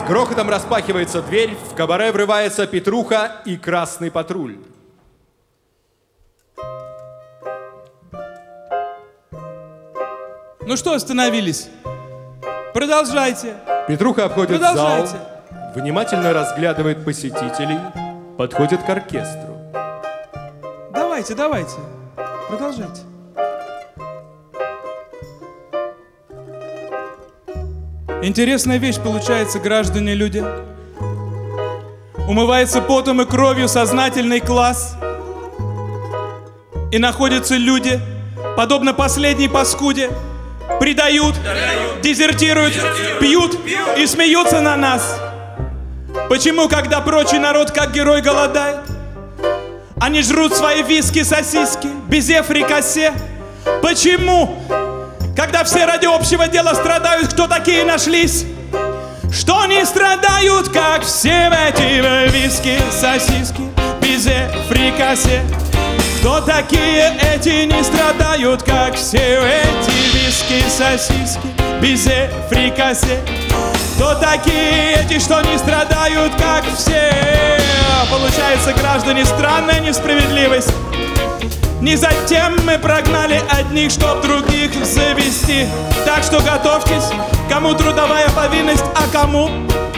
грохотом распахивается дверь, в кабаре врывается Петруха и красный патруль. Ну что остановились? Продолжайте. Петруха обходит зал, внимательно разглядывает посетителей, подходит к оркестру. Давайте, продолжайте. Интересная вещь получается, граждане люди. Умывается потом и кровью сознательный класс. И находятся люди, подобно последней паскуде, предают, дезертируют, пьют и смеются на нас. Почему, когда прочий народ, как герой, голодает, они жрут свои виски, сосиски, безе, фрикасе? Почему, когда все ради общего дела страдают, кто такие нашлись, что не страдают, как все эти виски, сосиски, безе, фрикасе? Кто такие эти не страдают, как все эти виски, сосиски, безе, фрикасе? Кто такие эти, что не страдают, как все? Получается, граждане, странная несправедливость. Не затем мы прогнали одних, чтоб других завести. Так что готовьтесь, кому трудовая повинность, а кому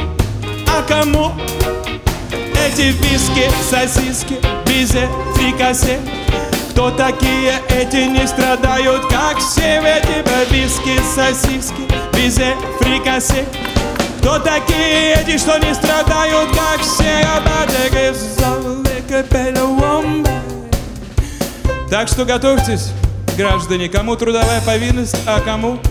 эти виски, сосиски, безе, фрикасе? Кто такие эти не страдают, как все эти виски, сосиски, безе, фрикасе? Кто такие эти, что не страдают, как все? Так что готовьтесь, граждане, кому трудовая повинность, а кому?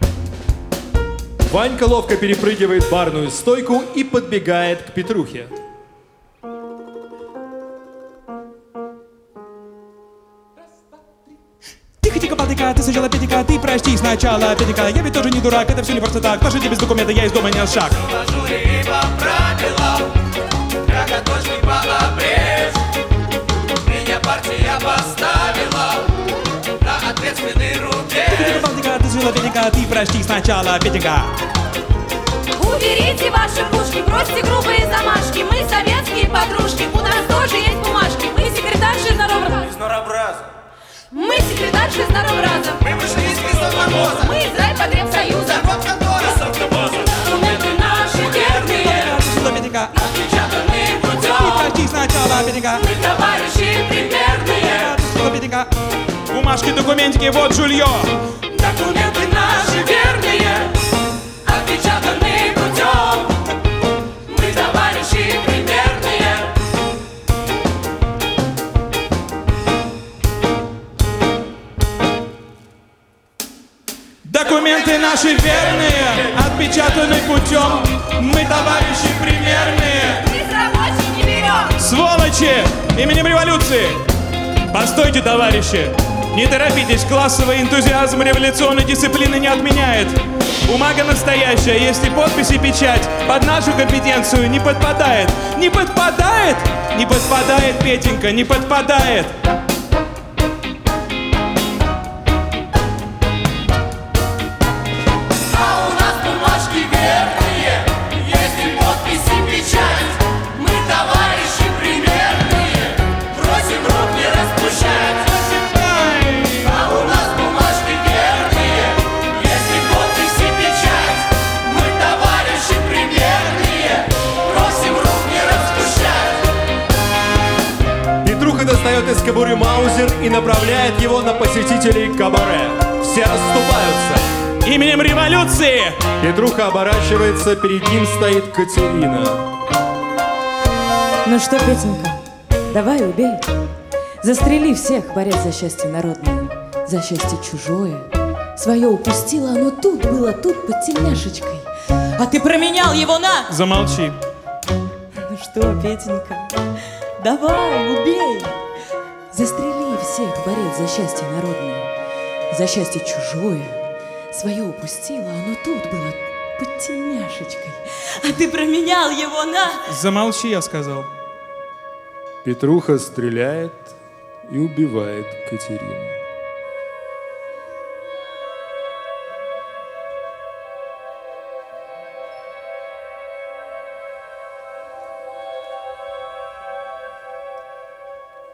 Ванька ловко перепрыгивает барную стойку и подбегает к Петрухе. Тихо-тихо, Балтика, ты сначала, Петика, ты прочти сначала, Петика. Я ведь тоже не дурак, это все не просто так. Пошли без документа, я из дома не шаг. И по правилам, как точный балабрез, меня партия поставила на ответственный рубеж. Тихо-тихо, Балтика, ты сначала, Петика, ты прочти сначала, Петика. Уберите ваши кружки, бросьте грубые замашки. Мы советские подружки, у нас тоже есть бумажки. Мы секретарши Изнообраза. Мы секретарши Старобраза. Мы вышли из Лесовоза. Мы из райпотребсоюза. Завод контора. Документы наши верные, Отпечатанные путем. Прочти сначала, Петика. мы товарищи примерные. Петика. Бумажки, документики, вот жулье. Документы наши верные, отпечатанные путем. Мы товарищи примерные. Документы наши верные, отпечатаны путем. Мы товарищи примерные. Безрабочих не берем. Сволочи! Именем революции! Постойте, товарищи! Не торопитесь, классовый энтузиазм революционной дисциплины не отменяет. Бумага настоящая, есть и подпись, и печать. Под нашу компетенцию не подпадает. Не подпадает? Не подпадает, Петенька, не подпадает. А у нас бумажки верные, есть и подпись, и печать. Мы товарищи примерные, просим рук не распущать. А у нас бумажки верные, есть и подпись, и печать. Мы товарищи примерные, просим рук не распущать. Петруха достает из кобуры маузер и направляет его на посетителей кабаре. Все расступаются. Именем революции! Петруха оборачивается, перед ним стоит Катерина. Ну что, Петенька, давай убей. Застрели всех, борясь за счастье народное, за счастье чужое. Свое упустила, оно тут было, тут под тельняшечкой. А ты променял его на... Замолчи. Ну что, Петенька, давай, убей. Застрели всех, борясь за счастье народное, за счастье чужое. Свое упустила, оно тут было под тельняшечкой. А ты променял его на... Замолчи, я сказал. Петруха стреляет и убивает Катерину.